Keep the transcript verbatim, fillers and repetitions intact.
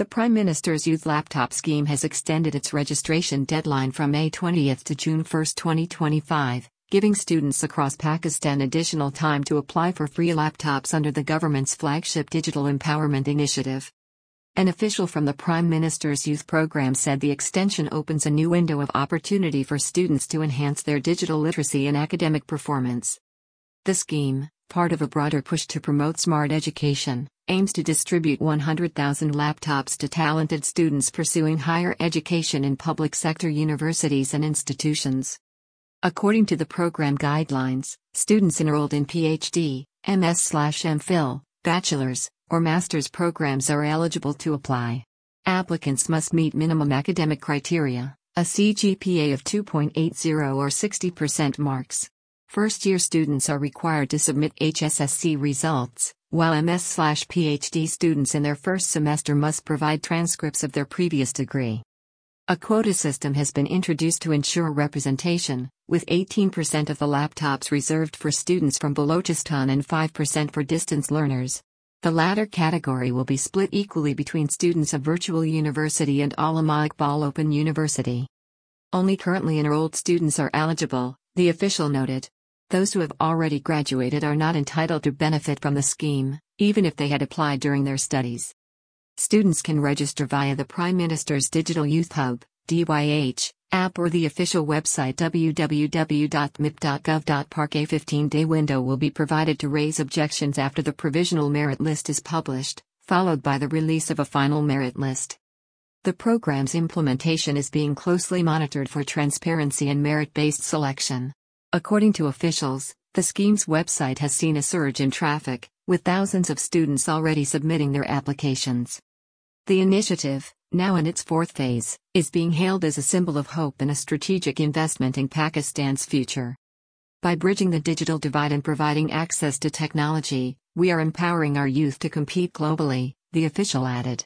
The Prime Minister's Youth Laptop Scheme has extended its registration deadline from May twentieth to June first, twenty twenty-five, giving students across Pakistan additional time to apply for free laptops under the government's flagship Digital Empowerment Initiative. An official from the Prime Minister's Youth Program said the extension opens a new window of opportunity for students to enhance their digital literacy and academic performance. The scheme, part of a broader push to promote smart education, aims to distribute one hundred thousand laptops to talented students pursuing higher education in public sector universities and institutions. According to the program guidelines, students enrolled in PhD, M S/M Phil, bachelor's, or master's programs are eligible to apply. Applicants must meet minimum academic criteria, a C G P A of two point eight zero or sixty percent marks. First-year students are required to submit H S S C results, while M S/PhD students in their first semester must provide transcripts of their previous degree. A quota system has been introduced to ensure representation, with eighteen percent of the laptops reserved for students from Balochistan and five percent for distance learners. The latter category will be split equally between students of Virtual University and Allama Iqbal Open University. Only currently enrolled students are eligible, the official noted. Those who have already graduated are not entitled to benefit from the scheme, even if they had applied during their studies. Students can register via the Prime Minister's Digital Youth Hub, D Y H, app or the official website w w w dot m i p dot gov dot p a r k. A fifteen-day window will be provided to raise objections after the provisional merit list is published, followed by the release of a final merit list. The program's implementation is being closely monitored for transparency and merit-based selection. According to officials, the scheme's website has seen a surge in traffic, with thousands of students already submitting their applications. The initiative, now in its fourth phase, is being hailed as a symbol of hope and a strategic investment in Pakistan's future. By bridging the digital divide and providing access to technology, we are empowering our youth to compete globally, the official added.